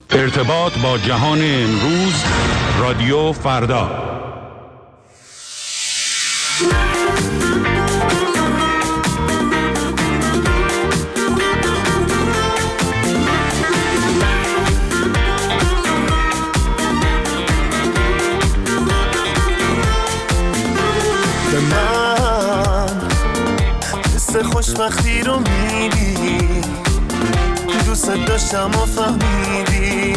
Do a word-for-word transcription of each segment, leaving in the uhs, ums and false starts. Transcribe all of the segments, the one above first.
ارتباط با جهان امروز، رادیو فردا. به من حس خوشبختی رو میدی، دوست داشتم و فهمیدی،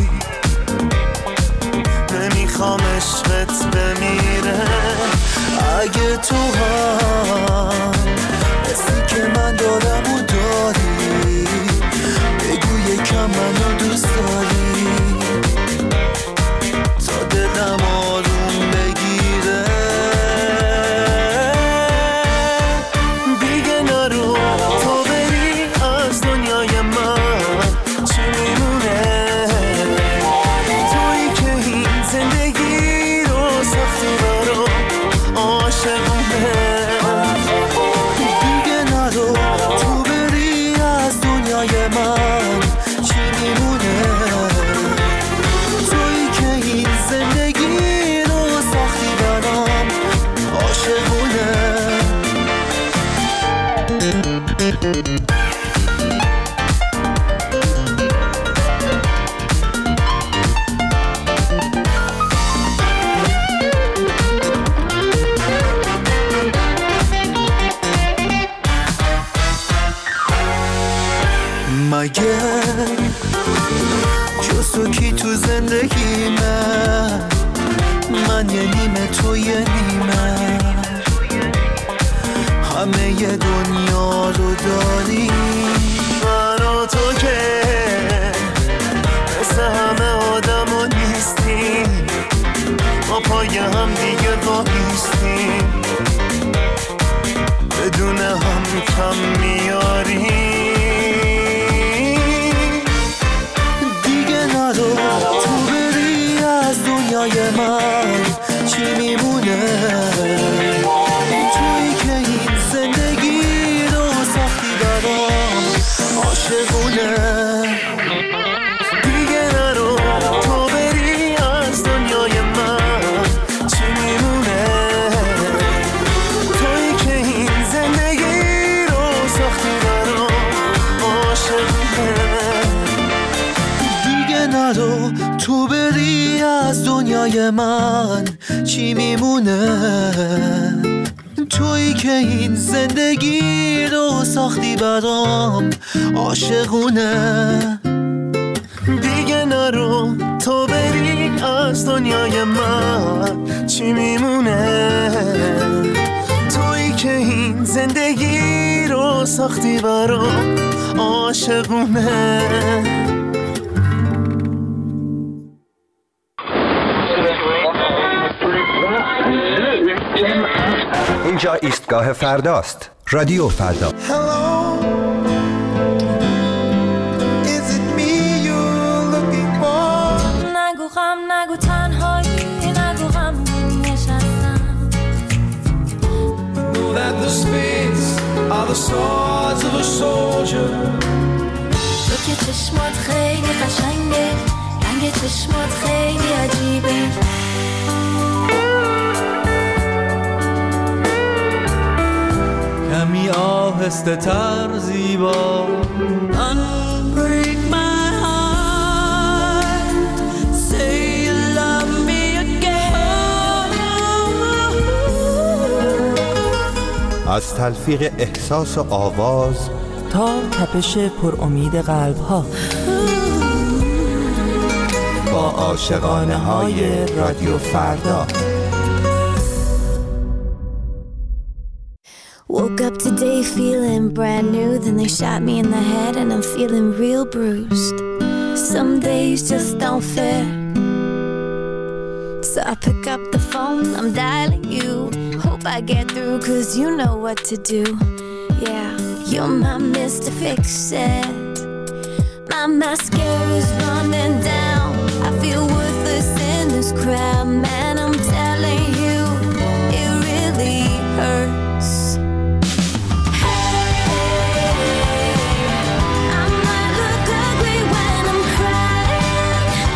نمیخوام عشقت بمیره. اگه تو هم حسی که من دارم و داری، بگو یکم منو دوست داری تا دلم آروم بگیره. دیگه نرو تو بری از دنیای من، چی میمونه تویی که این زندگی رو سختی برام عاشقونه. دیگه نرو تو بری از دنیای من، چی میمونه تویی که این زندگی رو سختی برام عاشقونه. مگه جز تو کی تو زندگی من، من یه نیمه تو یه نیمه، همه ی دنیا رو داری. من و تو که مثل همه آدم ها نیستیم، ما پای هم دیگه وایستیم، بدون هم کم میاریم. تو بری از دنیای من، چی میمونه تویی که این زندگی رو سختی برام عاشقونه. دیگه نرو تو بری از دنیای من، چی میمونه تویی که این زندگی رو سختی برام عاشقونه. نرو تو بری از دنیای من، چی میمونه تویی که این زندگی رو ساختی برام عاشقونه. دیگه نرو تو بری از دنیای من، چی میمونه تویی که این زندگی رو ساختی برام عاشقونه. اینجا ایستگاه فرداست، رادیو فردا. Hello, is it me you're looking for? نگو غم نگو تنهایی، نگو غم نشستم. Know that the spades are the swords of a soldier. تو که چشمات خیلی قشنگه، رنگ چشمات خیلی عجیبه. کمی آهسته تر زیبا. Unbreak my heart, say you love me again. از تلفیق احساس و آواز تا تپش پر امید قلب ها، با عاشقانه های رادیو فردا. Woke up today feeling brand new, then they shot me in the head and I'm feeling real bruised. Some days just don't fit, so I pick up the phone, I'm dialing you. Hope I get through cause you know what to do. Yeah, you're my Mister Fix-It. My mascara's running down, I feel worthless in this crowd. Man, I'm telling you, it really hurts. I might look ugly when I'm crying.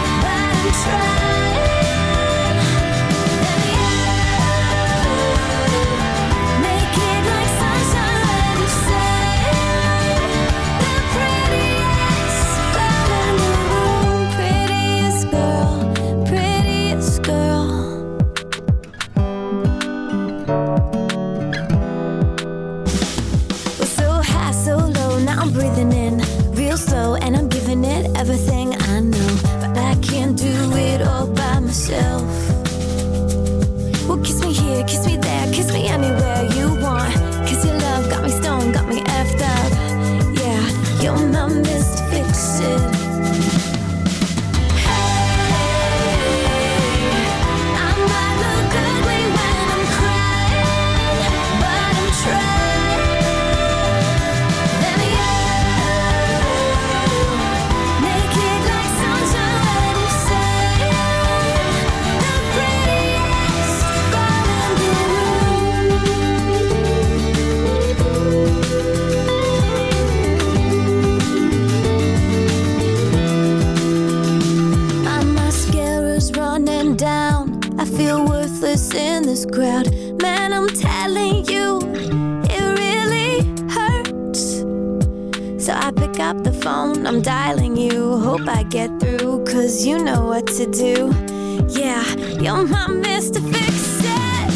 ruthless in this crowd. Man, I'm telling you, it really hurts. So I pick up the phone, I'm dialing you. Hope I get through, cause you know what to do. Yeah, you're my Mister Fix-It.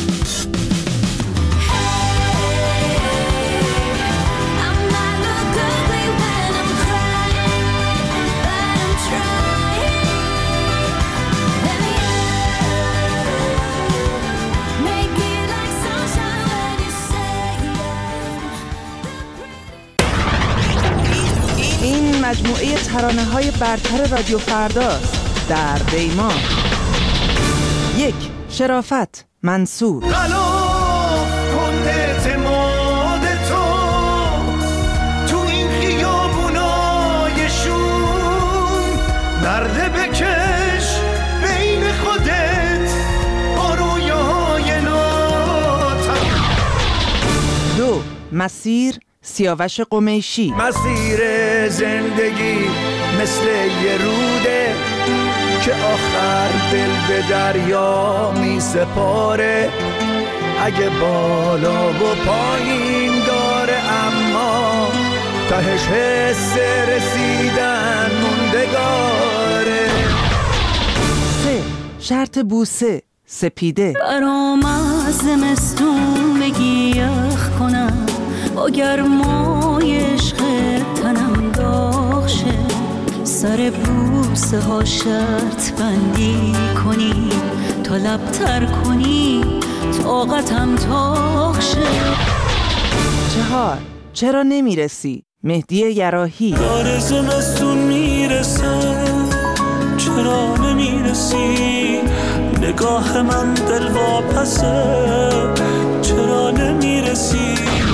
این مجموعه ترانه‌های برتر رادیو فرداست در دیما. یک، شرافت، منصور. غلاف کن اعتماد تو تو این خیابونای شوم، نرده بکش بین خودت با رویاهای ناتم. دو، مسیر، سیاوش قمیشی. مسیر زندگی مثل یه روده که آخر دل به دریا می سپاره. اگه بالا و پایین داره اما تهش حس رسیدن موندگاره. سه، شرط بوسه، سپیده. برام از زمستون بگی یخ کنم، با گرمای عشق تنم داغ شه. سر بوسه ها شرط بندی کنی، تا لب تر کنی طاقتم تاق شه. چهار، چرا نمیرسی، مهدی یراحی. داره زمستون میرسه، چرا نمیرسی، نگاه من دل واپسه، چرا نمیرسی.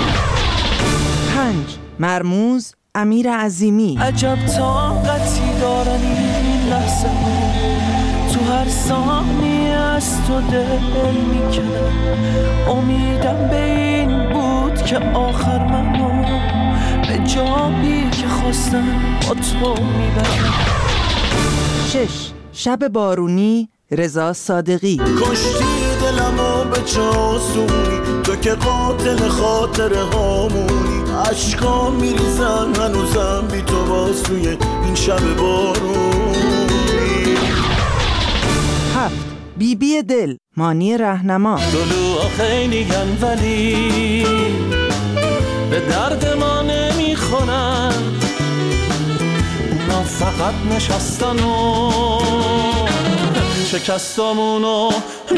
پنج، مرموز، امیر عظیمی. عجب طاقتی دارن این لحظه ها، تو هر ثانیه از تو دل میکنم. امیدم به این بود که آخر منو به جایی که خواستم با تو میبرم. شش، شب بارونی، رضا صادقی. کشتی دلمو به چاسونی، تو که قاتل خاطره هامونی. عشقا میریزن هنوزم بی تو باز توی این شب بارونی. هفت، بی بی دل، مانی رهنما. دلوها خیلی گن ولی به درد ما نمیخونن، اونا فقط نشستن و شکستامونو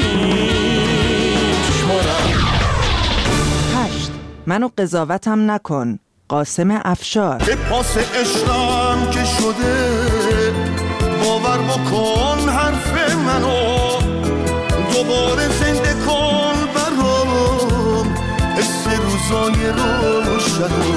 میشمارن. هشت، منو قضاوتم نکن، قاسم افشار. به پاس عشقم که شده باور بکن حرف منو، دوباره زنده کن برام حس روزای روشنو.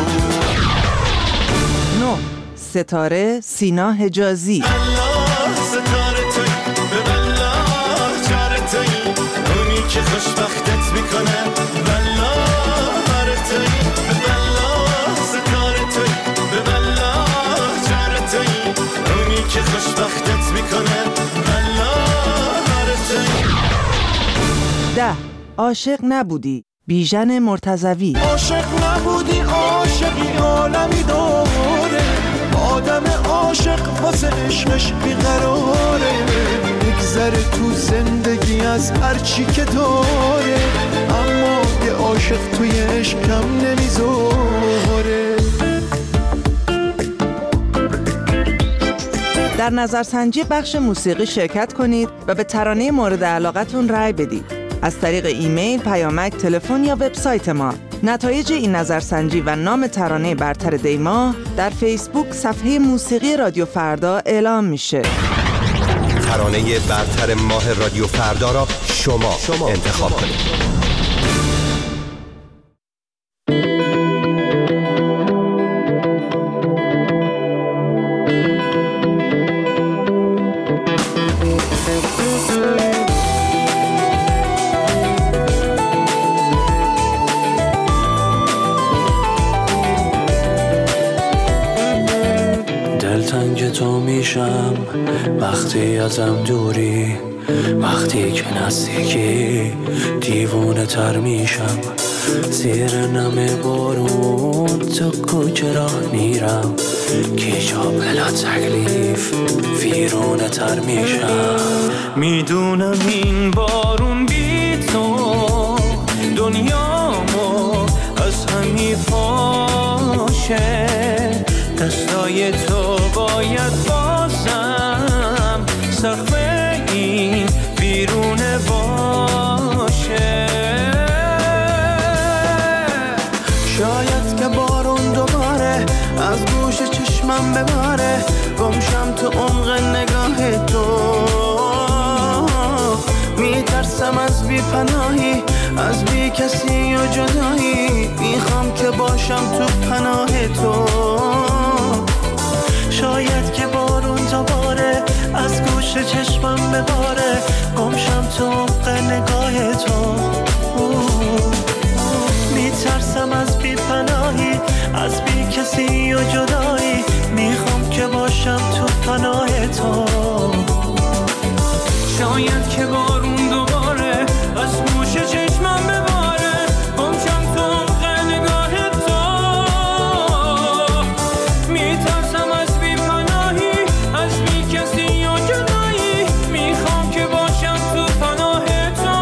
نه، ستاره، سینا حجازی. الله ستاره توی به والله جاره توی، اونی که خوشبختت میکنه والله باره توی به والله ستاره توی به والله جاره توی، اونی که خوشبختت میکنه والله باره توی. ده، عاشق نبودی، بیژن مرتضوی. عاشق نبودی عاشقی عالمی داره، آدم عاشق واسه عشقش بیقراره. میگذره تو زندگی از هر چی که داره، اما یه عاشق توی عشقم نمیذاره. در نظرسنجی بخش موسیقی شرکت کنید و به ترانه مورد علاقتون رأی بدید. از طریق ایمیل، پیامک، تلفن یا وبسایت ما. نتایج این نظرسنجی و نام ترانه برتر دیما در فیسبوک صفحه موسیقی رادیو فردا اعلام میشه. ترانه برتر ماه رادیو فردا را شما, شما انتخاب کنید. دلتنگ تو میشم وقتی ازم دوری، وقتی که نزدیکی دیوونه تر میشم، زیر نم بارون تو کوچه راه میرم، که جا بلا تکلیف ویرونه تر میشم. میدونم این بارون بی تو دنیامو از هم میپاشه، دستای تو باید بازم سقف این بیرونه باشه. شاید که بارون دوباره از گوش چشمم بباره، گمشم تو عمق نگاه تو، میترسم از بی پناهی، از بی کسی و جدایی، میخوام که باشم تو پناه تو. شاید که بارون دوباره از گوش چشمم بباره، گمشم تو عمق نگاه تو، میترسم از بی پناهی، از بی کسی و جدایی، میخوام که باشم تو پناه تو. شاید که بارون دوباره از گوش چشمم بباره، گمشم تو عمق نگاه تو، میترسم از بی پناهی، از بی کسی و جدایی، میخوام که باشم تو پناه تو.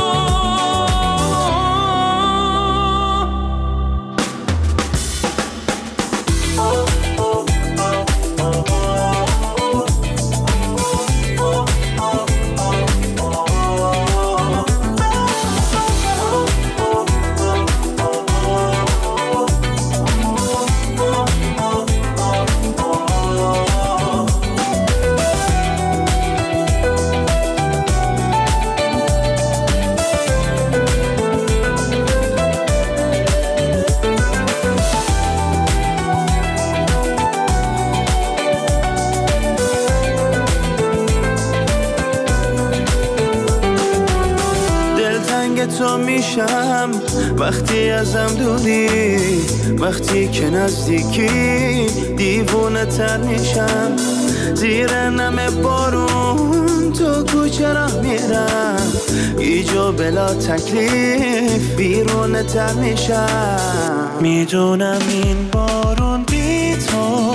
تو میشم وقتی ازم دوری، وقتی که نزدیکی دیوونه تر میشم، زیر نم بارون تو کوچه راه میرم، ایجا بلا تکلیف بیرونه تر میشم. میدونم این بارون بی تو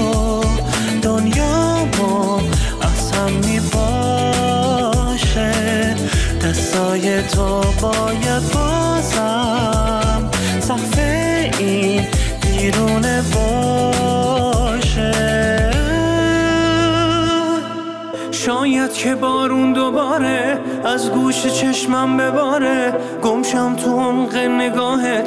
دنیامو از هم میپاشه، دستای تو باید بازم سقف این بیرونه باشه. شاید که بارون دوباره از گوش چشمم بباره، گمشم تو عمق نگاه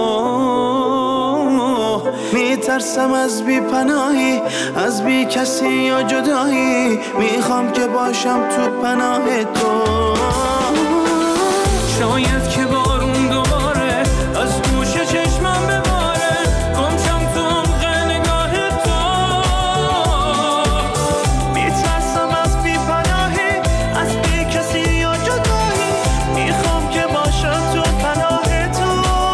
تو، میترسم از بی پناهی، از بی کسی یا جدایی، میخوام که باشم تو پناه تو. شاید که بارون دوباره از گوش چشمم بباره، گمشم تو عمق نگاه تو، میترسم از بی پناهی، از بی کسی یا جدایی، میخوام که باشم تو پناه تو.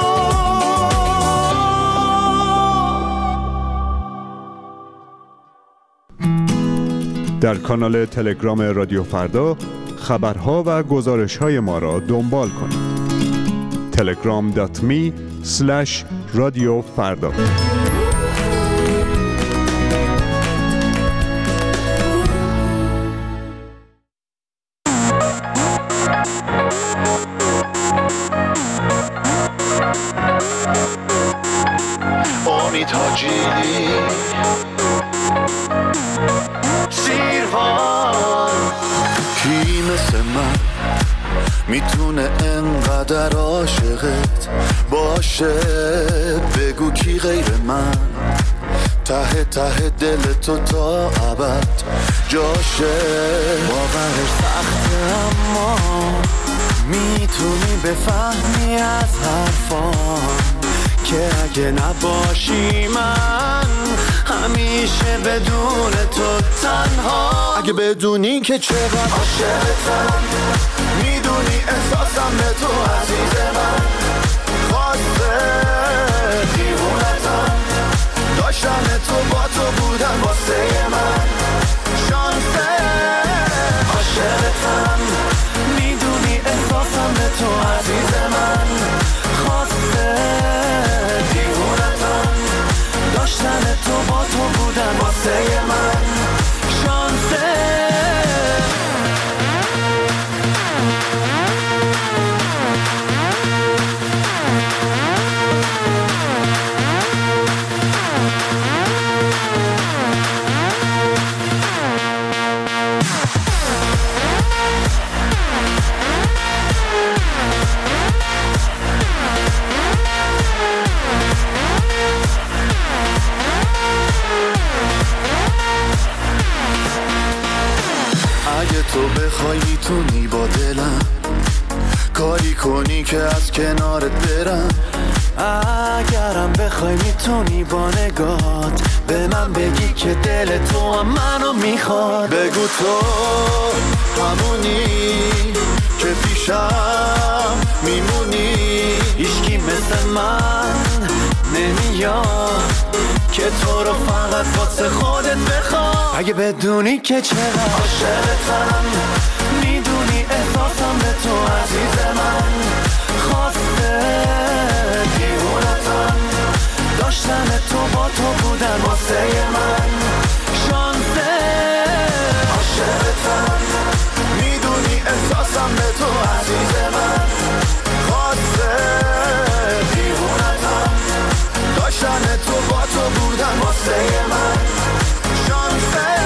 در کانال تلگرام رادیو فردا خبرها و گزارش‌های ما را دنبال کنید. تلگرام دات می اسلش رادیو فردا. امید حاجی سیروان، کی مثل من میتونه انقدر عاشقت باشه؟ بگو کی غیر من ته ته دل تو تا ابد جاشه؟ باورش سخته اما میتونی بفهمی از حرفام که اگه نباشی من همیشه بدون تو تنها. اگه بدونی که چقدر عاشقتم، میدونی احساسم به تو عزیز من، خواسته دیوونتم، داشتن تو با تو بودن واسه من، شانسه عاشقتم، تو بخوای میتونی با دلم کاری کنی که از کنارت برم. اگرم بخوای میتونی با نگات به من بگی که دل تو هم منو میخواد. بگو تو همونی که پیشم میمونی، هیچکی مثل من نمیاد که تو رو فقط واسه خودت بخواد. اگه بدونی که چقدر عاشقتم، میدونی احساسم به تو عزیز من. خواسته دیوونتم، داشتن تو با تو بودن واسه من شانسه. عاشقتم، میدونی احساسم به تو عزیز من. خواسته دیوونتم، داشتن تو با تو بودن واسه من شانسه.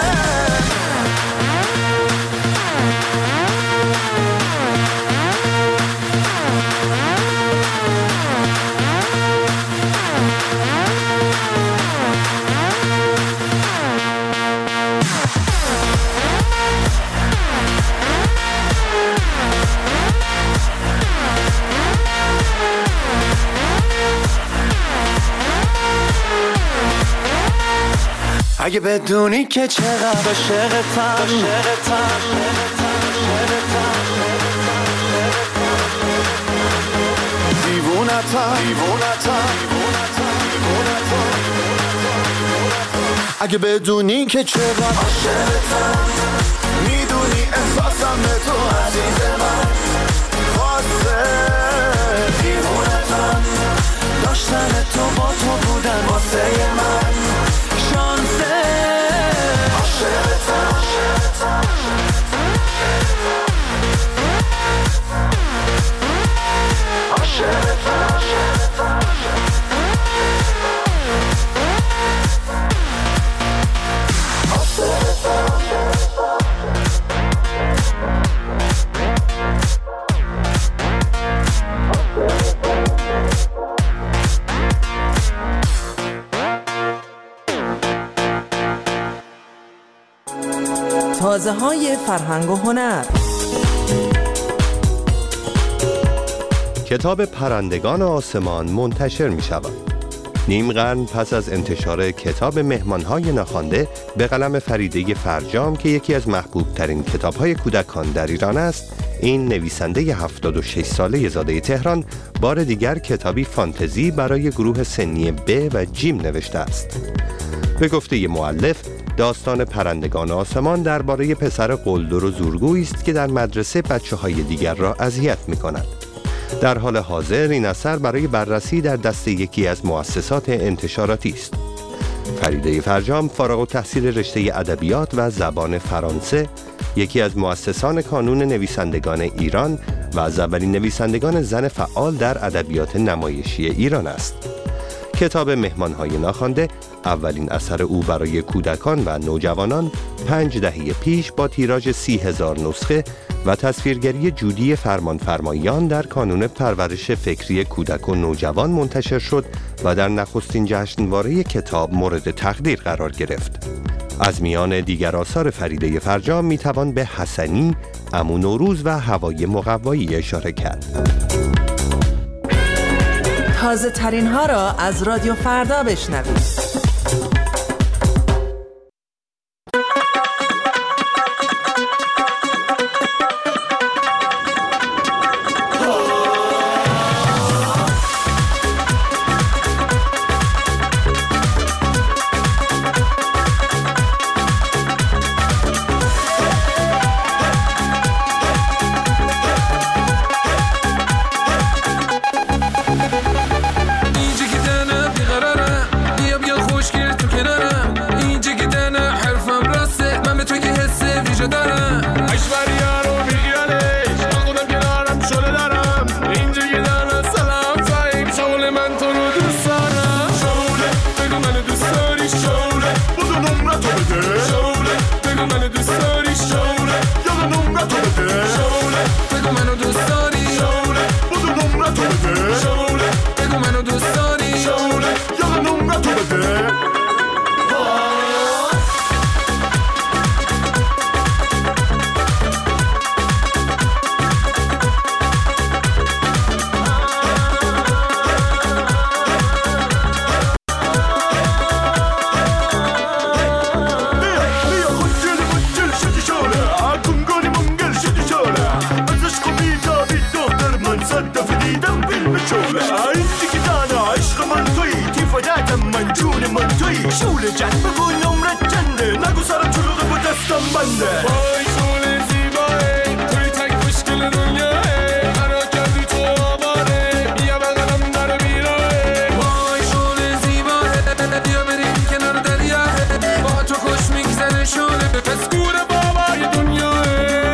اگه بدونی که چقدر عاشقتم، دیوونتم، اگه بدونی که چقدر عاشقتم، میدونی احساسم به تو عزیز من. خواسته دیوونتم، داشتن تو با تو بودن واسه من شانسه. عاشقتم، تازه های فرهنگ و هنر. کتاب پرندگان آسمان منتشر می شود. نیم قرن پس از انتشار کتاب مهمانهای ناخوانده به قلم فریده فرجام که یکی از محبوب ترین کتاب های کودکان در ایران است، این نویسنده هفتاد و شش ساله زاده تهران بار دیگر کتابی فانتزی برای گروه سنی ب و جیم نوشته است. به گفته مؤلف، داستان پرندگان آسمان درباره پسر قلدر و زورگویی است که در مدرسه بچه‌های دیگر را اذیت می‌کند. در حال حاضر این اثر برای بررسی در دست یکی از مؤسسات انتشاراتی است. فریده فرجام فارغ التحصیل رشته ادبیات و زبان فرانسه، یکی از مؤسسان کانون نویسندگان ایران و از اولین نویسندگان زن فعال در ادبیات نمایشی ایران است. کتاب مهمانهای ناخوانده اولین اثر او برای کودکان و نوجوانان پنج دهه پیش با تیراژ سی هزار نسخه و تصویرگری جودی فرمانفرمایان در کانون پرورش فکری کودک و نوجوان منتشر شد و در نخستین جشنواره کتاب مورد تقدیر قرار گرفت. از میان دیگر آثار فریده فرجام میتوان به حسنی، عمو نوروز و هوای مقوایی اشاره کرد. تازه ترین ها را از رادیو فردا بشنوید. شعله جنگ بگو نمرت چنده، نگو سرم چلوغه با دستم بنده. وای شعله زیباه توی تک مشکل دنیاه، قرار کردی تو آواره بیا بغلم در بیراه. وای شعله زیباه بیا بریم کنار دریا، با تو خوش میگذره شعله پسکور بابای دنیاه.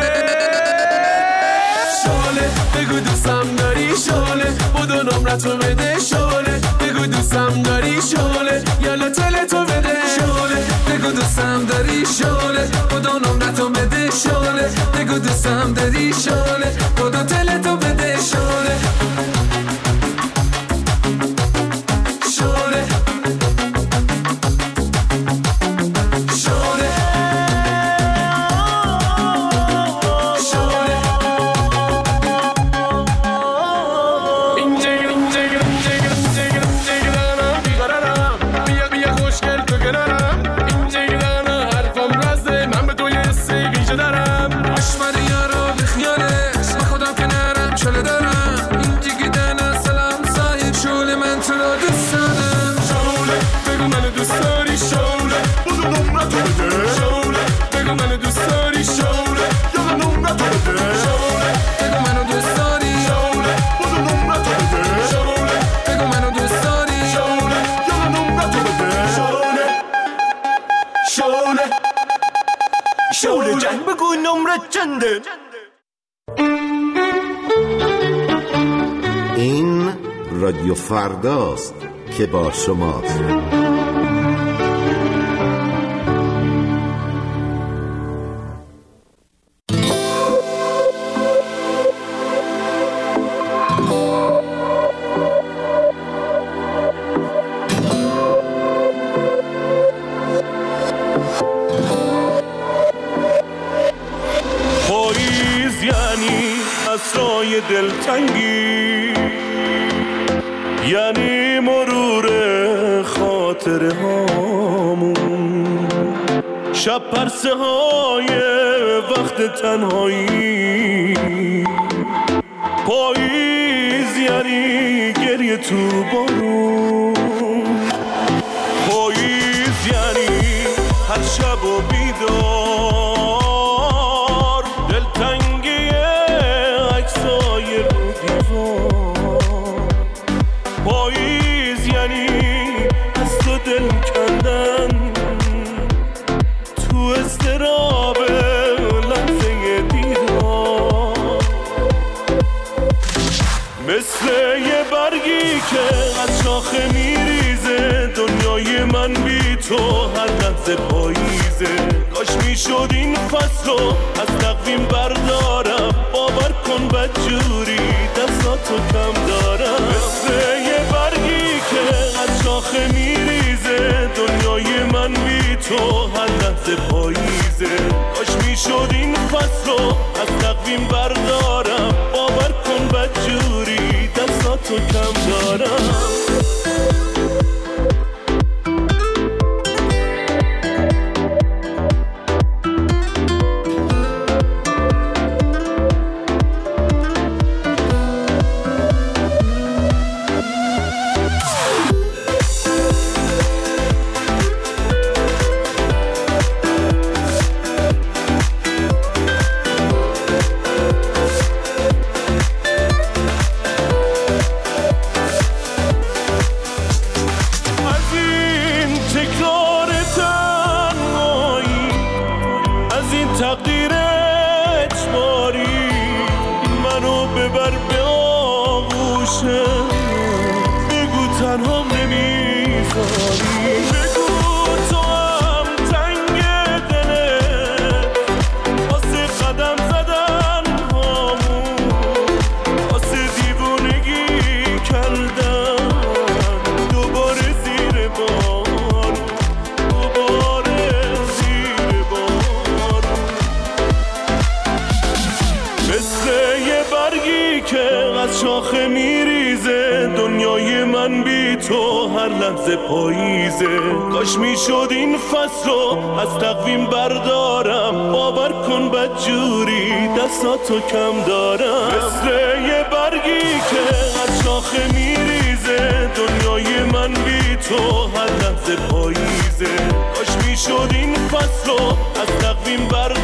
شعله بگو دوستم داری شعله، بودو نمرتو بده شعله، بگو دوستم داری شعله، یالا تلتو بده شعله، بگو دوستم داری شعله، بودو نمرتو بده شعله، بگو دوستم داری شعله، بودو تلتو بده شعله. شعله شعله جنگ بگو نمرت چنده. این رادیو فرداست که با شماست. دلتنگی یعنی مرور خاطره هامون، شب پرسه های وقت تنهایی. پاییز یعنی گریه تو بارون، پاییز یعنی هر شب و بیدار، دلتنگی عکسای رو دیوار. پاییز یعنی از تو دل کندن تو اضطراب لحظه دیدار، مثل یه برگی که از شاخه میریزه. دنیای من بی تو هر لحظه پاییزه. کاش میشد این فصل رو از تقویم بردارم، باور کن بدجوری دستاتو کم دارم. مثل یه برگی که از شاخه میریزه. دنیای من بی تو هر لحظه پاییزه. کاش میشد این فصل رو از تقویم بردارم، باور کن بدجوری دستاتو کم دارم. شاخه میریزه. دنیای من بی تو هر لحظه پاییزه. کاش میشد این فصل رو از تقویم بردارم، باور کن بدجوری دستاتو کم دارم. مثل یه برگی که از شاخه میریزه. دنیای من بی تو هر لحظه پاییزه. ببین برق